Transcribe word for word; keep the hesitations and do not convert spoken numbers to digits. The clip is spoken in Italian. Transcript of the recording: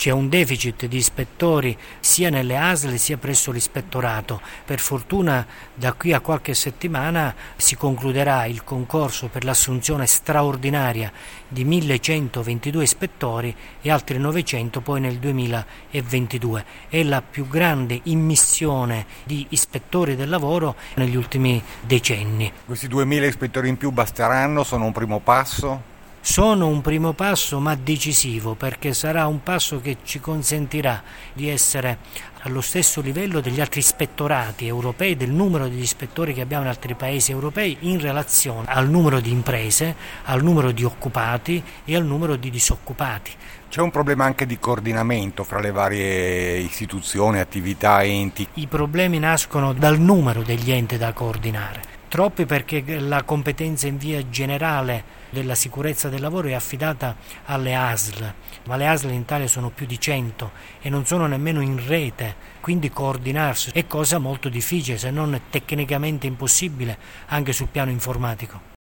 C'è un deficit di ispettori sia nelle A S L sia presso l'ispettorato. Per fortuna da qui a qualche settimana si concluderà il concorso per l'assunzione straordinaria di millecentoventidue ispettori e altri novecento poi nel duemilaventidue. È la più grande immissione di ispettori del lavoro negli ultimi decenni. Questi duemila ispettori in più basteranno? Sono un primo passo? Sono un primo passo ma decisivo, perché sarà un passo che ci consentirà di essere allo stesso livello degli altri ispettorati europei, del numero degli ispettori che abbiamo in altri paesi europei in relazione al numero di imprese, al numero di occupati e al numero di disoccupati. C'è un problema anche di coordinamento fra le varie istituzioni, attività, enti. I problemi nascono dal numero degli enti da coordinare. Troppi, perché la competenza in via generale della sicurezza del lavoro è affidata alle A S L, ma le A S L in Italia sono più di cento e non sono nemmeno in rete, quindi coordinarsi è cosa molto difficile, se non tecnicamente impossibile, anche sul piano informatico.